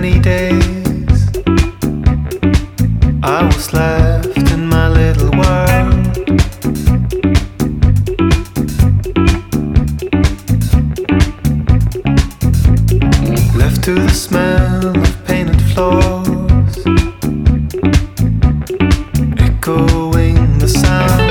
many days I was left in my little world. Left to the smell of painted floors, echoing the sound.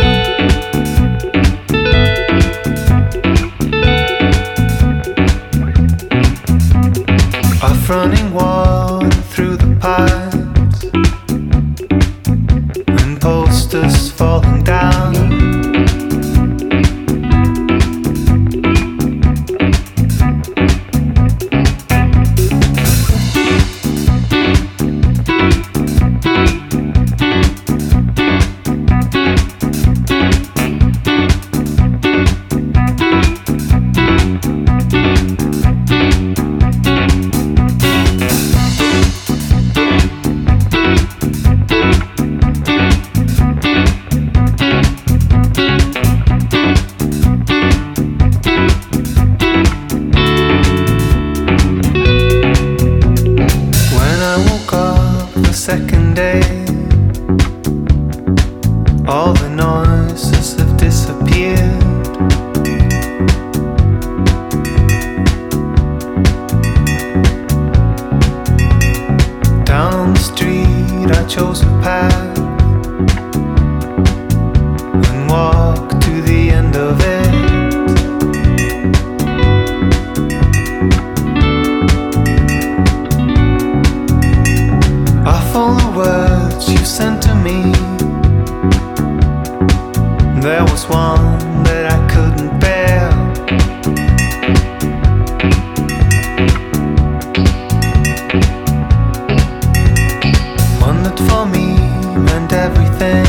Off running water through the pipes, and posters falling down. Second day, all the noises have disappeared. Down on the street I chose a path and walked to the end of it. All the words you sent to me, there was one that I couldn't bear. One that for me meant everything.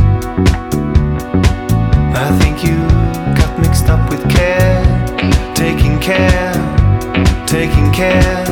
I think you got mixed up with care, taking care, taking care.